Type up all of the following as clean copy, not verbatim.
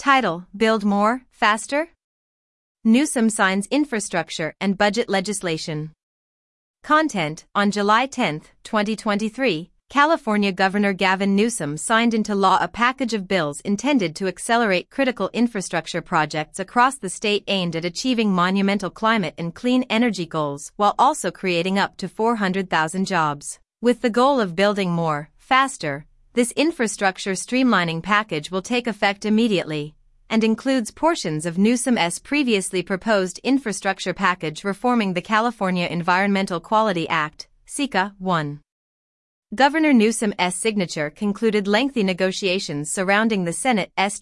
Title: Build More, Faster? Newsom signs infrastructure and budget legislation. Content: On July 10, 2023, California Governor Gavin Newsom signed into law a package of bills intended to accelerate critical infrastructure projects across the state aimed at achieving monumental climate and clean energy goals while also creating up to 400,000 jobs. With the goal of building more, faster, this infrastructure streamlining package will take effect immediately and includes portions of Newsom's previously proposed infrastructure package reforming the California Environmental Quality Act, SEQA 1. Governor Newsom's signature concluded lengthy negotiations surrounding the Senate's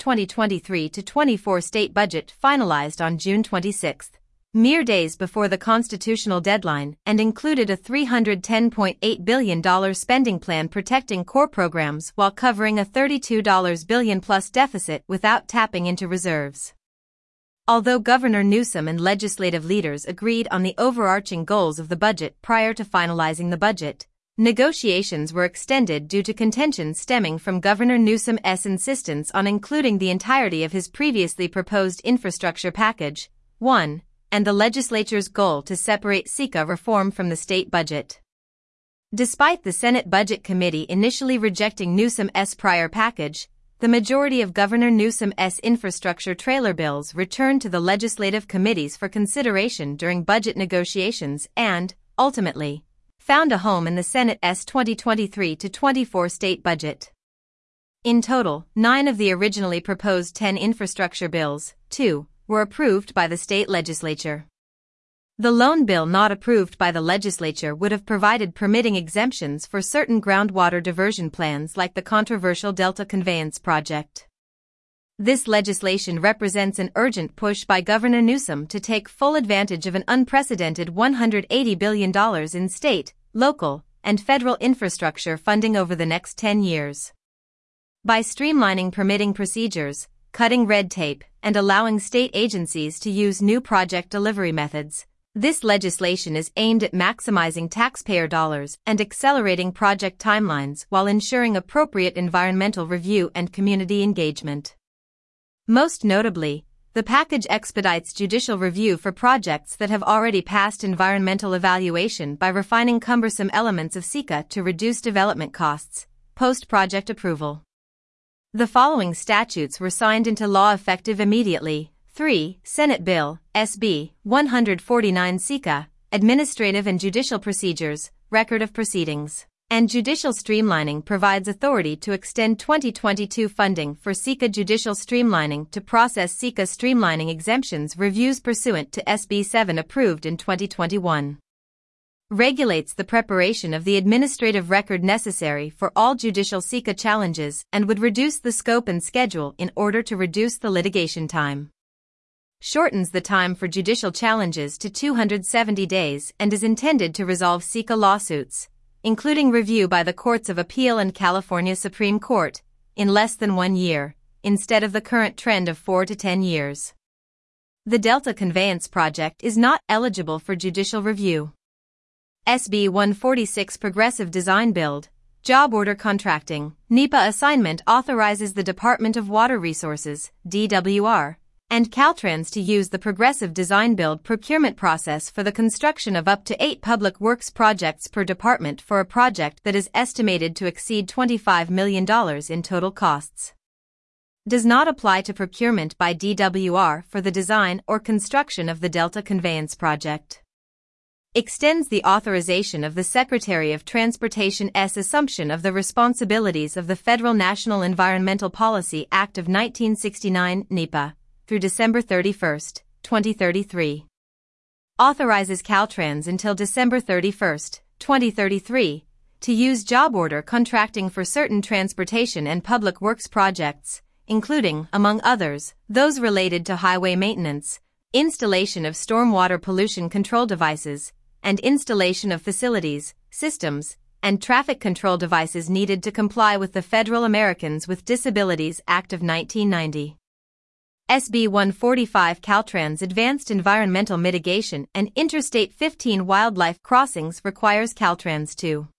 2023-24 state budget finalized on June 26, mere days before the constitutional deadline, and included a $310.8 billion spending plan protecting core programs while covering a $32 billion-plus deficit without tapping into reserves. Although Governor Newsom and legislative leaders agreed on the overarching goals of the budget prior to finalizing the budget, negotiations were extended due to contention stemming from Governor Newsom's insistence on including the entirety of his previously proposed infrastructure package, 1, and the legislature's goal to separate SEQA reform from the state budget. Despite the Senate Budget Committee initially rejecting Newsom's prior package, the majority of Governor Newsom's infrastructure trailer bills returned to the legislative committees for consideration during budget negotiations and, ultimately, found a home in the Senate's 2023-24 state budget. In total, 9 of the originally proposed 10 infrastructure bills, 2, were approved by the state legislature. The lone bill not approved by the legislature would have provided permitting exemptions for certain groundwater diversion plans like the controversial Delta Conveyance Project. This legislation represents an urgent push by Governor Newsom to take full advantage of an unprecedented $180 billion in state, local, and federal infrastructure funding over the next 10 years. By streamlining permitting procedures, cutting red tape, and allowing state agencies to use new project delivery methods, this legislation is aimed at maximizing taxpayer dollars and accelerating project timelines while ensuring appropriate environmental review and community engagement. Most notably, the package expedites judicial review for projects that have already passed environmental evaluation by refining cumbersome elements of SEQA to reduce development costs, post-project approval. The following statutes were signed into law effective immediately. 3. Senate Bill, SB 149 SEQA, Administrative and Judicial Procedures, Record of Proceedings, and Judicial Streamlining provides authority to extend 2022 funding for SEQA Judicial Streamlining to process SEQA streamlining exemptions reviews pursuant to SB 7 approved in 2021. Regulates the preparation of the administrative record necessary for all judicial SEQA challenges and would reduce the scope and schedule in order to reduce the litigation time. Shortens the time for judicial challenges to 270 days and is intended to resolve SEQA lawsuits, including review by the Courts of Appeal and California Supreme Court, in less than 1 year, instead of the current trend of 4 to 10 years. The Delta Conveyance Project is not eligible for judicial review. SB 146 Progressive Design Build, Job Order Contracting, NEPA assignment authorizes the Department of Water Resources, DWR, and Caltrans to use the Progressive Design Build procurement process for the construction of up to 8 public works projects per department for a project that is estimated to exceed $25 million in total costs. Does not apply to procurement by DWR for the design or construction of the Delta Conveyance Project. Extends the authorization of the Secretary of Transportation's assumption of the responsibilities of the Federal National Environmental Policy Act of 1969 (NEPA) through December 31, 2033. Authorizes Caltrans until December 31, 2033, to use job order contracting for certain transportation and public works projects, including, among others, those related to highway maintenance, installation of stormwater pollution control devices, and installation of facilities, systems, and traffic control devices needed to comply with the Federal Americans with Disabilities Act of 1990. SB 145 Caltrans Advanced Environmental Mitigation and Interstate 15 Wildlife Crossings requires Caltrans to